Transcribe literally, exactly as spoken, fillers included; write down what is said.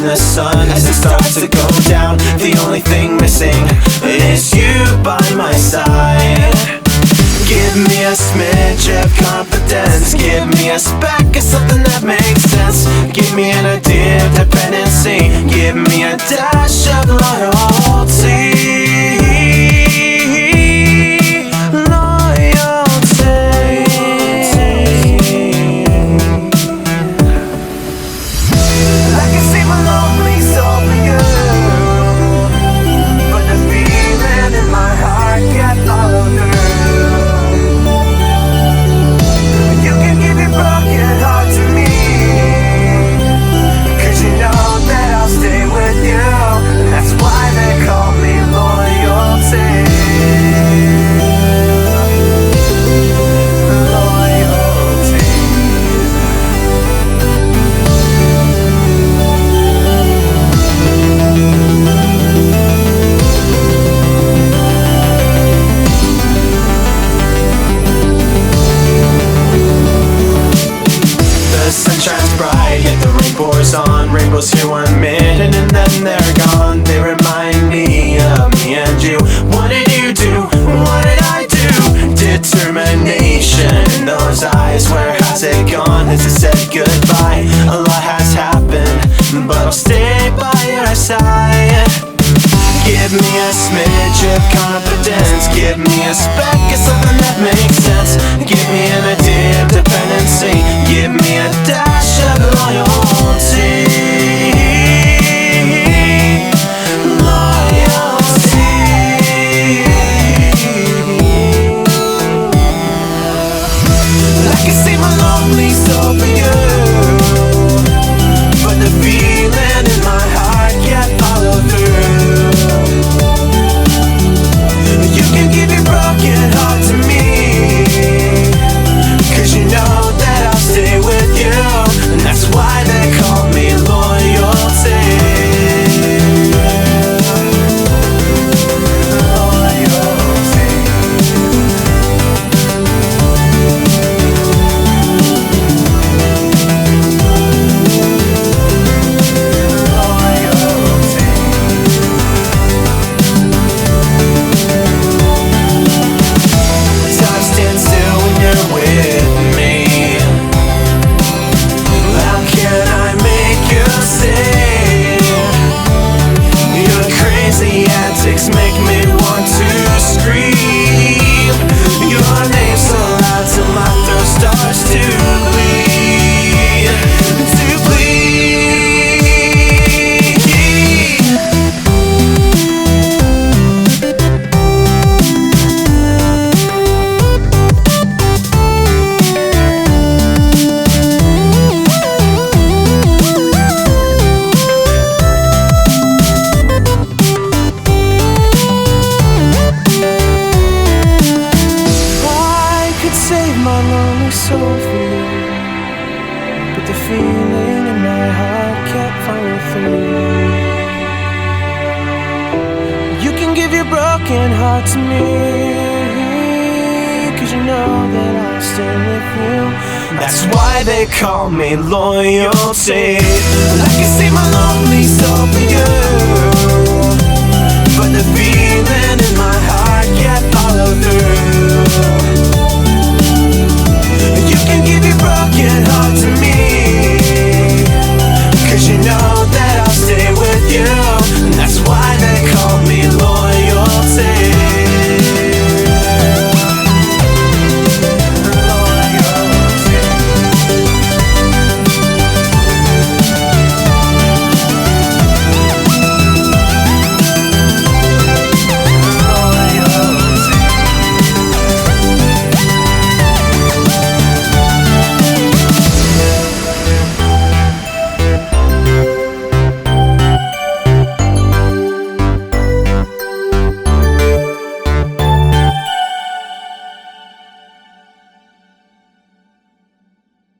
the sun as it starts to go down. The only thing missing is you by my side. Give me a smidge of confidence, give me a speck of something that makes sense. Give me an idea of dependency, give me a dash of loyalty. On rainbows here one minute and then they're gone. They remind me of me and you. What did you do? What did I do? Determination in those eyes. Where has it gone? Has it said goodbye? A lot has happened, but I'll stay by your side. Give me a smidge of confidence, give me a speck of something that makes sense. Give me an idea of dependency, give me a dash of loyalty. Make me want to scream your name so loud till my throat starts to bleed, to bleed. My lonely soul for you, but the feeling in my heart can't follow through. You can give your broken heart to me, cause you know that I'll stay with you. That's why they call me loyalty. I can see my lonely soul for you, but the feeling in my heart can't follow through.